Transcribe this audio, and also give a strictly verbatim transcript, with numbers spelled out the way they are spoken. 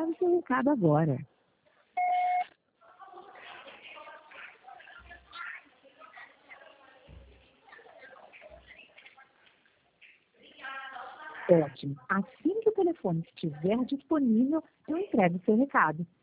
Grave seu recado agora. Ótimo. Assim que o telefone estiver disponível, eu entrego seu recado.